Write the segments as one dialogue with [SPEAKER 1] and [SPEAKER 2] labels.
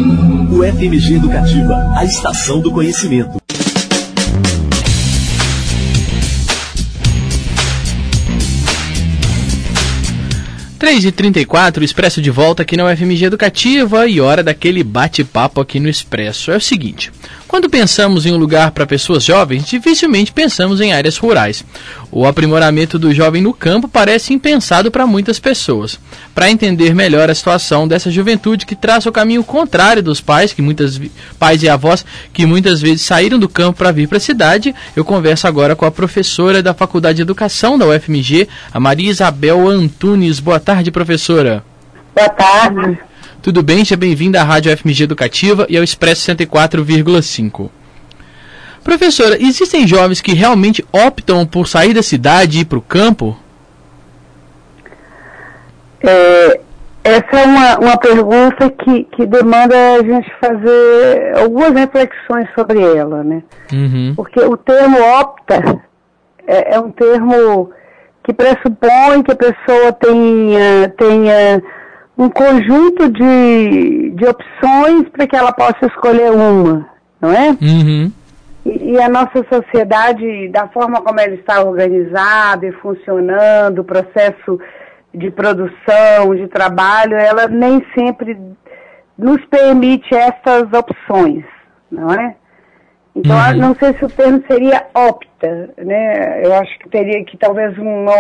[SPEAKER 1] UFMG Educativa, a estação do conhecimento.
[SPEAKER 2] Três e 34, Expresso de volta aqui na UFMG Educativa e hora daquele bate-papo aqui no Expresso. É o seguinte, quando pensamos em um lugar para pessoas jovens, dificilmente pensamos em áreas rurais. O aprimoramento do jovem no campo parece impensado para muitas pessoas. Para entender melhor a situação dessa juventude que traça o caminho contrário dos pais, pais e avós que muitas vezes saíram do campo para vir para a cidade, eu converso agora com a professora da Faculdade de Educação da UFMG, a Maria Isabel Antunes. Boa tarde, professora.
[SPEAKER 3] Boa tarde.
[SPEAKER 2] Tudo bem? Seja bem-vinda à Rádio UFMG Educativa e ao Expresso 104,5. Professora, existem jovens que realmente optam por sair da cidade e ir para o campo?
[SPEAKER 3] Essa é uma pergunta que demanda a gente fazer algumas reflexões sobre ela, né?
[SPEAKER 2] Uhum.
[SPEAKER 3] Porque o termo opta é um termo que pressupõe que a pessoa tenha um conjunto de opções para que ela possa escolher uma, não é?
[SPEAKER 2] Uhum.
[SPEAKER 3] E a nossa sociedade, da forma como ela está organizada e funcionando, o processo de produção, de trabalho, ela nem sempre nos permite essas opções, não é? Então, não sei se o termo seria opta, né? Eu acho que teria que talvez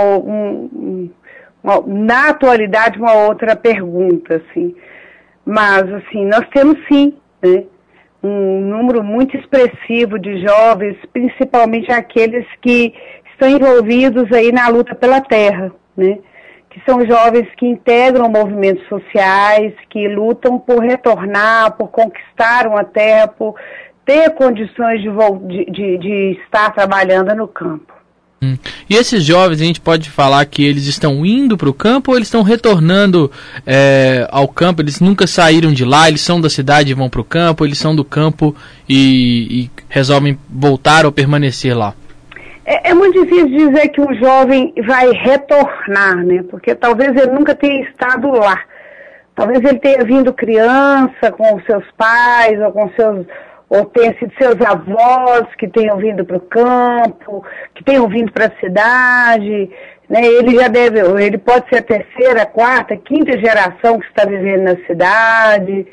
[SPEAKER 3] na atualidade uma outra pergunta, assim. Mas, assim, nós temos sim, né, um número muito expressivo de jovens, principalmente aqueles que estão envolvidos aí na luta pela terra, né? Que são jovens que integram movimentos sociais, que lutam por retornar, por conquistar uma terra, por ter condições de estar trabalhando no campo.
[SPEAKER 2] E esses jovens, a gente pode falar que eles estão indo para o campo ou eles estão retornando ao campo? Eles nunca saíram de lá, eles são da cidade e vão para o campo, eles são do campo e resolvem voltar ou permanecer lá?
[SPEAKER 3] É muito difícil dizer que um jovem vai retornar, né? Porque talvez ele nunca tenha estado lá. Talvez ele tenha vindo criança com os seus pais ou tenha sido seus avós que tenham vindo para o campo, que tenham vindo para a cidade, né? Ele pode ser a terceira, quarta, quinta geração que está vivendo na cidade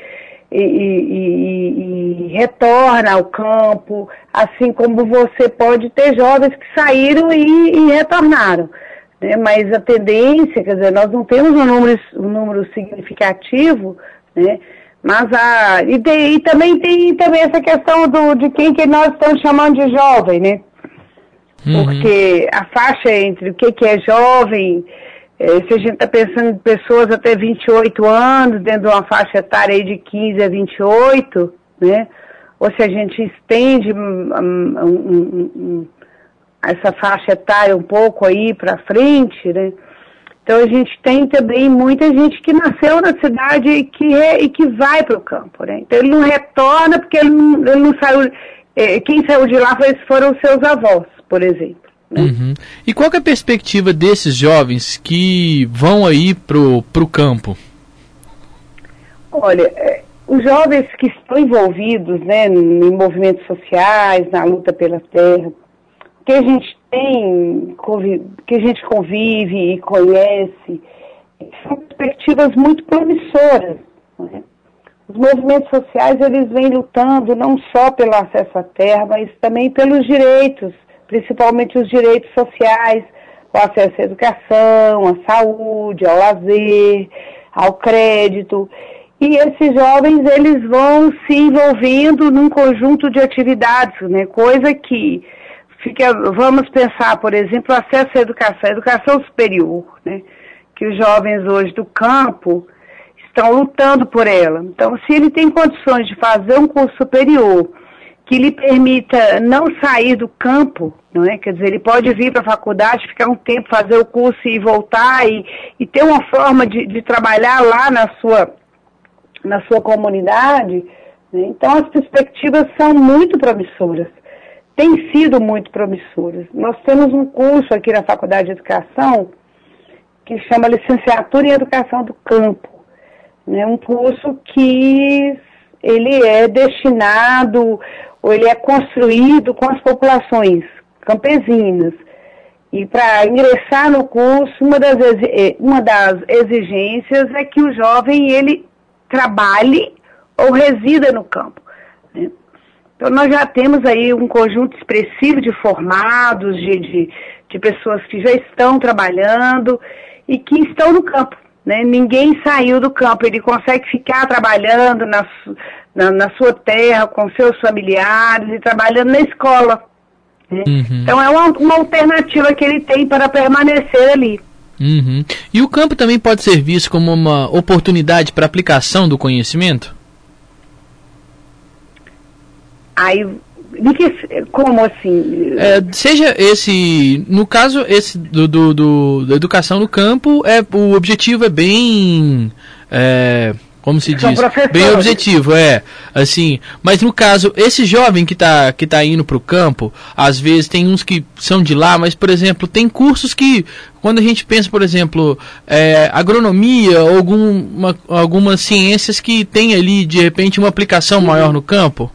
[SPEAKER 3] e retorna ao campo, assim como você pode ter jovens que saíram e retornaram, né? Mas a tendência, quer dizer, nós não temos um número significativo, né? Mas também tem essa questão de quem que nós estamos chamando de jovem, né? Uhum. Porque a faixa entre o que é jovem, se a gente está pensando em pessoas até 28 anos, dentro de uma faixa etária aí de 15 a 28, né? Ou se a gente estende essa faixa etária um pouco aí para frente, né? Então a gente tem também muita gente que nasceu na cidade e que vai para o campo, né? Então ele não retorna porque ele não saiu. Quem saiu de lá foram os seus avós, por exemplo, né?
[SPEAKER 2] Uhum. E qual que é a perspectiva desses jovens que vão aí pro campo?
[SPEAKER 3] Olha, os jovens que estão envolvidos, né, em movimentos sociais, na luta pela terra, que a gente que a gente convive e conhece, são perspectivas muito promissoras, né? Os movimentos sociais, eles vêm lutando não só pelo acesso à terra, mas também pelos direitos, principalmente os direitos sociais, o acesso à educação, à saúde, ao lazer, ao crédito. E esses jovens, eles vão se envolvendo num conjunto de atividades, né? Coisa que vamos pensar, por exemplo, o acesso à educação superior, né? Que os jovens hoje do campo estão lutando por ela. Então, se ele tem condições de fazer um curso superior que lhe permita não sair do campo, não é? Quer dizer, ele pode vir para a faculdade, ficar um tempo, fazer o curso e voltar e ter uma forma de trabalhar lá na sua comunidade, né? Então, as perspectivas são muito promissoras. Têm sido muito promissoras. Nós temos um curso aqui na Faculdade de Educação que chama Licenciatura em Educação do Campo, né? Um curso que ele é destinado, ou ele é construído com as populações campesinas. E para ingressar no curso, uma das exigências é que o jovem ele trabalhe ou resida no campo, né? Então nós já temos aí um conjunto expressivo de formados, de pessoas que já estão trabalhando e que estão no campo, né? Ninguém saiu do campo, ele consegue ficar trabalhando na sua terra, com seus familiares e trabalhando na escola. Uhum. Então é uma alternativa que ele tem para permanecer ali.
[SPEAKER 2] Uhum. E o campo também pode ser visto como uma oportunidade para aplicação do conhecimento?
[SPEAKER 3] Aí, como assim?
[SPEAKER 2] Seja esse, no caso esse da educação no campo, o objetivo é bem... como se diz, bem objetivo, assim, mas no caso, esse jovem que tá indo pro campo, às vezes tem uns que são de lá, mas, por exemplo, tem cursos que, quando a gente pensa, por exemplo, agronomia, ou algumas ciências que tem ali, de repente, uma aplicação maior no campo.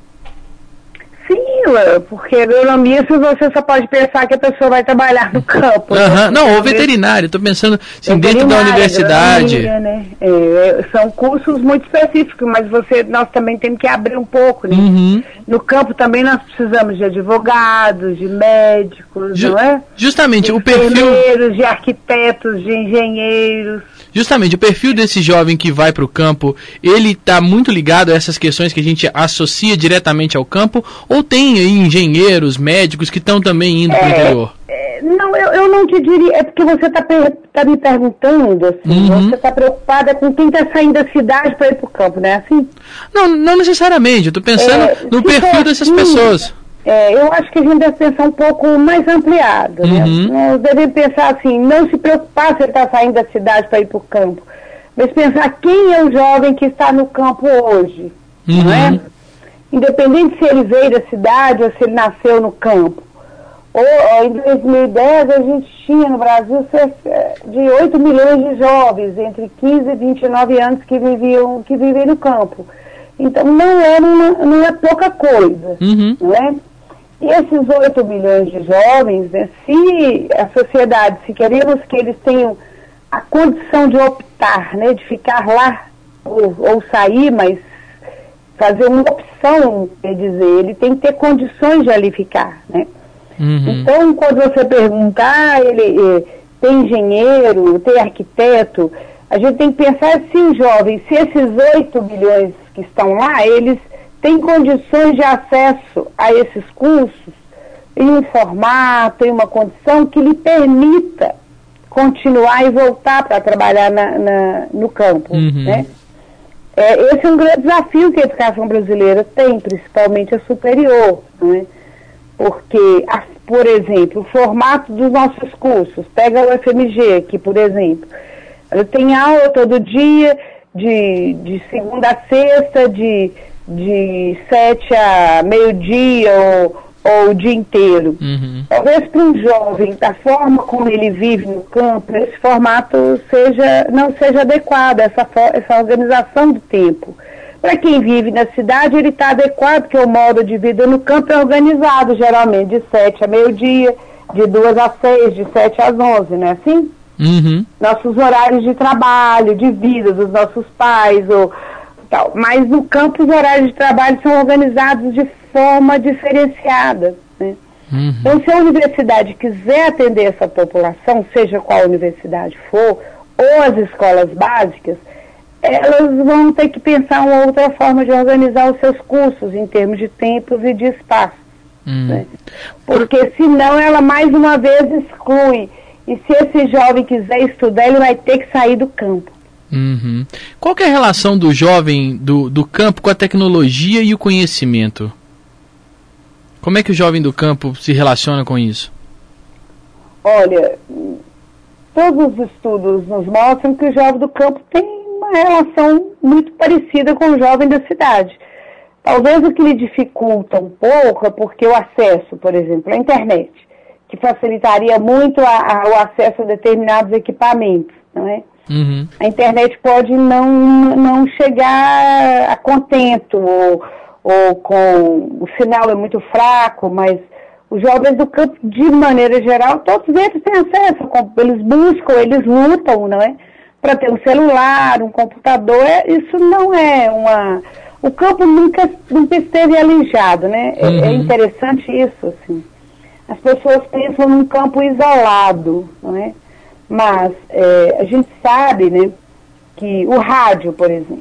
[SPEAKER 3] Porque agronomia, você só pode pensar que a pessoa vai trabalhar no campo.
[SPEAKER 2] Né? Não, ou veterinário, estou pensando assim, dentro da universidade.
[SPEAKER 3] Né? São cursos muito específicos, mas nós também temos que abrir um pouco, né?
[SPEAKER 2] Uhum.
[SPEAKER 3] No campo também nós precisamos de advogados, de médicos, não é?
[SPEAKER 2] Justamente,
[SPEAKER 3] de
[SPEAKER 2] o perfil...
[SPEAKER 3] de arquitetos, de engenheiros.
[SPEAKER 2] Justamente, o perfil desse jovem que vai para o campo, ele está muito ligado a essas questões que a gente associa diretamente ao campo, ou tem aí engenheiros, médicos que estão também indo para o interior?
[SPEAKER 3] Não, eu não te diria, é porque você está me perguntando, assim, você está preocupada com quem está saindo da cidade para ir para o campo, não é assim?
[SPEAKER 2] Não necessariamente, eu estou pensando no perfil dessas pessoas.
[SPEAKER 3] Eu acho que a gente deve pensar um pouco mais ampliado, né? Nós devemos pensar assim, não se preocupar se ele está saindo da cidade para ir para o campo, mas pensar quem é o jovem que está no campo hoje, não é? Independente se ele veio da cidade ou se ele nasceu no campo. Em 2010 a gente tinha no Brasil cerca de 8 milhões de jovens entre 15 e 29 anos que vivem no campo. Então não é pouca coisa, não é? E esses 8 milhões de jovens, né, se a sociedade, se queremos que eles tenham a condição de optar, né, de ficar lá ou sair, mas fazer uma opção, quer dizer, ele tem que ter condições de ali ficar, né? Então, quando você perguntar, ele tem engenheiro, tem arquiteto, a gente tem que pensar se jovens, se esses 8 milhões que estão lá, eles têm condições de acesso a esses cursos em um formato, em uma condição que lhe permita continuar e voltar para trabalhar no campo, né? Esse é um grande desafio que a educação brasileira tem, principalmente a superior, não é? Porque, por exemplo, o formato dos nossos cursos, pega o FMG aqui, por exemplo, ela tem aula todo dia, de segunda a sexta, de 7 a meio-dia ou o dia inteiro. Talvez para um jovem, da forma como ele vive no campo, esse formato não seja adequado, essa organização do tempo. Para quem vive na cidade, ele está adequado, porque o modo de vida no campo é organizado, geralmente, de 7 a meio-dia, de 2 a 6, de 7 às 11, não é assim? Nossos horários de trabalho, de vida dos nossos pais, tal. Mas no campo os horários de trabalho são organizados de forma diferenciada, né? Então, se a universidade quiser atender essa população, seja qual universidade for, ou as escolas básicas, elas vão ter que pensar uma outra forma de organizar os seus cursos em termos de tempos e de espaço, né? Porque senão ela mais uma vez exclui. E se esse jovem quiser estudar, ele vai ter que sair do campo.
[SPEAKER 2] Qual que é a relação do jovem do campo com a tecnologia e o conhecimento? Como é que o jovem do campo se relaciona com isso?
[SPEAKER 3] Olha, todos os estudos nos mostram que o jovem do campo tem uma relação muito parecida com o jovem da cidade. Talvez o que lhe dificulta um pouco é porque o acesso, por exemplo, à internet, que facilitaria muito o acesso a determinados equipamentos, não é?
[SPEAKER 2] Uhum.
[SPEAKER 3] A internet pode não chegar a contento, ou com o sinal é muito fraco, mas os jovens do campo, de maneira geral, todos eles têm acesso, eles buscam, eles lutam, não é? Para ter um celular, um computador, isso não é uma... O campo nunca esteve alijado, né?
[SPEAKER 2] Uhum.
[SPEAKER 3] É interessante isso, assim. As pessoas pensam num campo isolado, não é? Mas a gente sabe, né, que o rádio, por exemplo,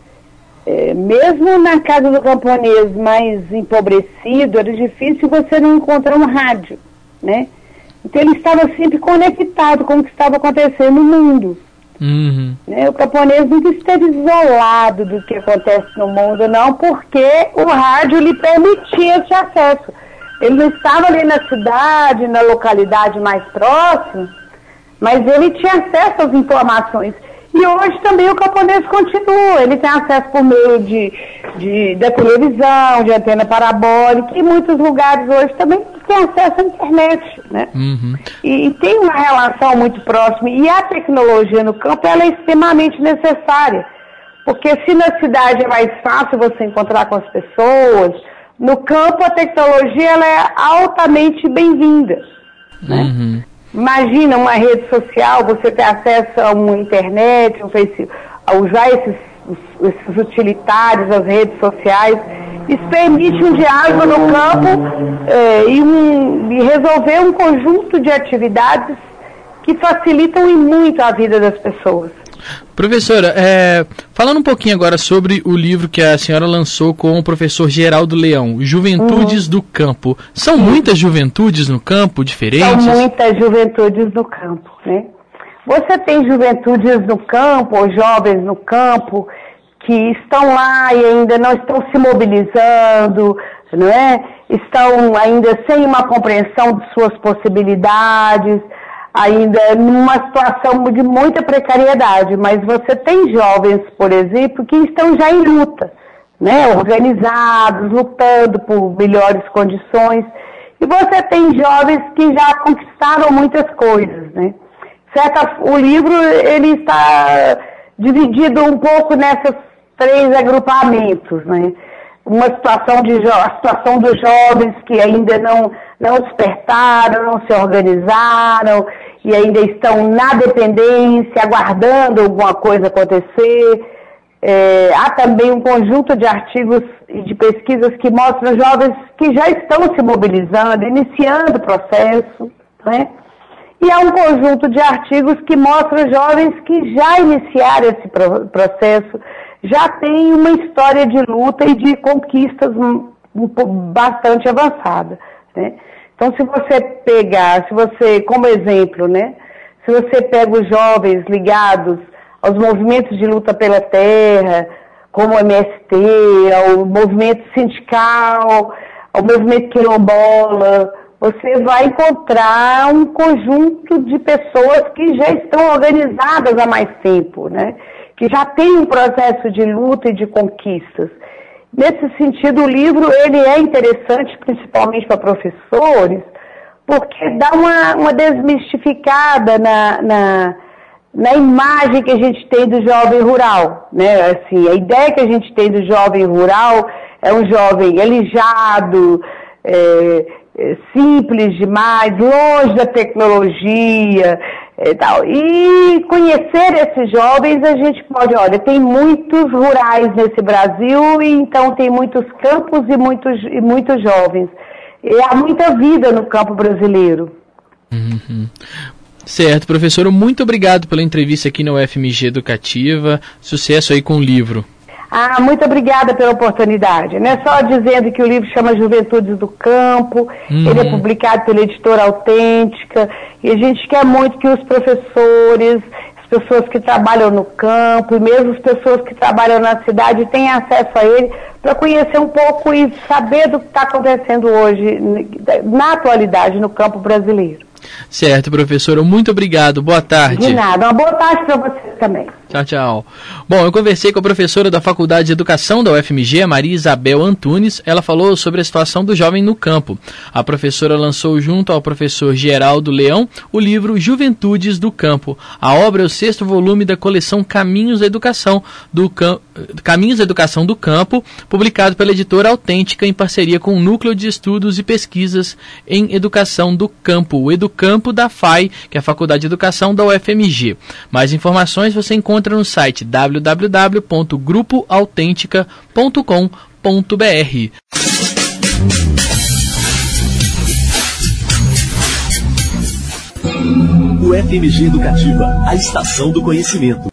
[SPEAKER 3] mesmo na casa do camponês mais empobrecido, era difícil você não encontrar um rádio, né? Então ele estava sempre conectado com o que estava acontecendo no mundo.
[SPEAKER 2] Uhum.
[SPEAKER 3] Né? O camponês nunca esteve isolado do que acontece no mundo, não, porque o rádio lhe permitia esse acesso. Ele não estava ali na cidade, na localidade mais próxima, mas ele tinha acesso às informações. E hoje também o camponês continua, ele tem acesso por meio da televisão, de antena parabólica, e em muitos lugares hoje também tem acesso à internet, né?
[SPEAKER 2] Uhum.
[SPEAKER 3] E tem uma relação muito próxima, e a tecnologia no campo ela é extremamente necessária, porque se na cidade é mais fácil você encontrar com as pessoas, no campo a tecnologia ela é altamente bem-vinda, né?
[SPEAKER 2] Uhum.
[SPEAKER 3] Imagina uma rede social, você ter acesso a uma internet, um Facebook, a usar esses utilitários, as redes sociais. Isso permite um diálogo no campo e resolver um conjunto de atividades que facilitam e muito a vida das pessoas.
[SPEAKER 2] Professora, falando um pouquinho agora sobre o livro que a senhora lançou com o professor Geraldo Leão, Juventudes do Campo. São muitas juventudes no campo, diferentes?
[SPEAKER 3] São muitas juventudes no campo, né? Você tem juventudes no campo, ou jovens no campo, que estão lá e ainda não estão se mobilizando, não é? Estão ainda sem uma compreensão de suas possibilidades, ainda numa situação de muita precariedade, mas você tem jovens, por exemplo, que estão já em luta, né? Organizados, lutando por melhores condições, e você tem jovens que já conquistaram muitas coisas, né? O livro ele está dividido um pouco nessas 3 agrupamentos, né? A situação dos jovens que ainda não despertaram, não se organizaram e ainda estão na dependência, aguardando alguma coisa acontecer. Há também um conjunto de artigos e de pesquisas que mostram jovens que já estão se mobilizando, iniciando o processo, né? E há um conjunto de artigos que mostram jovens que já iniciaram esse processo, já têm uma história de luta e de conquistas bastante avançada, né? Então, como exemplo, né? Se você pega os jovens ligados aos movimentos de luta pela terra, como o MST, ao movimento sindical, ao movimento quilombola, você vai encontrar um conjunto de pessoas que já estão organizadas há mais tempo, né? Que já tem um processo de luta e de conquistas. Nesse sentido, o livro ele é interessante, principalmente para professores, porque dá uma desmistificada na imagem que a gente tem do jovem rural, né? Assim, a ideia que a gente tem do jovem rural é um jovem alijado, simples demais, longe da tecnologia e tal. E conhecer esses jovens, a gente pode, tem muitos rurais nesse Brasil, e então tem muitos campos e muitos jovens. E há muita vida no campo brasileiro.
[SPEAKER 2] Uhum. Certo, professora, muito obrigado pela entrevista aqui na UFMG Educativa. Sucesso aí com o livro.
[SPEAKER 3] Muito obrigada pela oportunidade. Não é só dizendo que o livro chama Juventudes do Campo, ele é publicado pela Editora Autêntica, e a gente quer muito que os professores, as pessoas que trabalham no campo, e mesmo as pessoas que trabalham na cidade tenham acesso a ele, para conhecer um pouco e saber do que está acontecendo hoje, na atualidade, no campo brasileiro.
[SPEAKER 2] Certo, professora, muito obrigado. Boa tarde.
[SPEAKER 3] De nada, uma boa tarde para você. também.
[SPEAKER 2] Tchau, tchau. Bom, eu conversei com a professora da Faculdade de Educação da UFMG, Maria Isabel Antunes. Ela falou sobre a situação do jovem no campo. A professora lançou junto ao professor Geraldo Leão o livro Juventudes do Campo. A obra é o 6º volume da coleção Caminhos da Educação do Campo, publicado pela editora Autêntica em parceria com o Núcleo de Estudos e Pesquisas em Educação do Campo, o Educampo da FAI, que é a Faculdade de Educação da UFMG. Mais informações você encontra no site www.grupoautentica.com.br.
[SPEAKER 1] O FMG Educativa, a estação do conhecimento.